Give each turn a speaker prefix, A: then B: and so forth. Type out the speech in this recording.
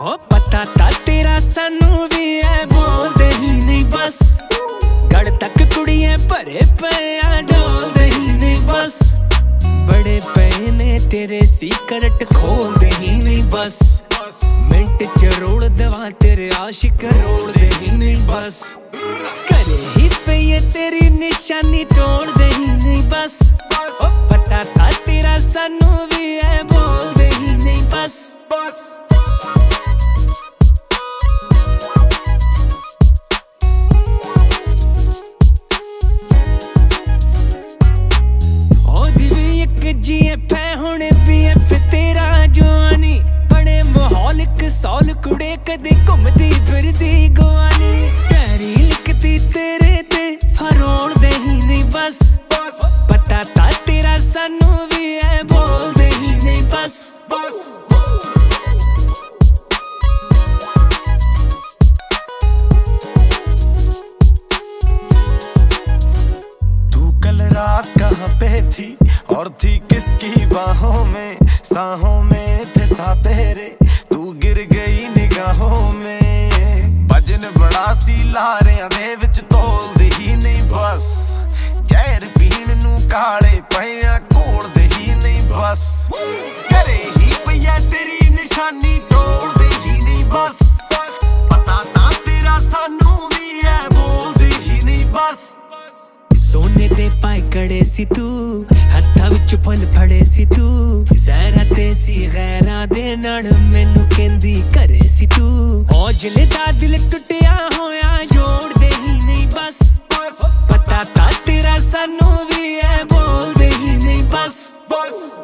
A: ओ पता ता तेरा सानू भी है, बोलदे ही नहीं बस। गड़ तक कुड़ियां भरे पे डोलदे ही नहीं बस। बड़े पे ने तेरे सीक्रेट खोलदे ही नहीं बस। मिंट च रोड़ दवा तेरे आशिक रोलदे ही नहीं बस। करे ही पे ये तेरी निशानी तोड़दे ही नहीं बस। ओ पता था तेरा सानू भी है, बोलदे ही नहीं बस। GF हुणे BF तेरा जवानी बड़े माहौल इक सौल कुड़े कदे घुमदी फिरदी गवानी। पैरी लिखती तेरे ते फरोड़ दे ही नहीं बस। पता ता तेरा सानू भी है, बोलदे ही नहीं बस।
B: तू कल रात कहाँ पे थी और थी किसकी बाहों में? साहों में थे सा तेरे, तू गिर गई निगाहों में। भजन बड़ा सी लारियां दे विच तोलदे ही नहीं बस। जहर पीण नू काले पिया घोलदे ही नहीं बस। करे ही पिया तेरी निशानी तोड़दे ही नहीं बस। पता ना तेरा सानू भी है, बोलदे ही नहीं बस।
A: सोने दे पाए कड़े सी तू, हत्था विच फल फड़े सी तू। सहरा ते सी गैरां दे नाल मैनू कहंदी करे सी तू। औजले दा दिल टुटिया होया जोड़दे ही नहीं बस। पता ता तेरा सानू भी है, बोलदे ही नहीं बस।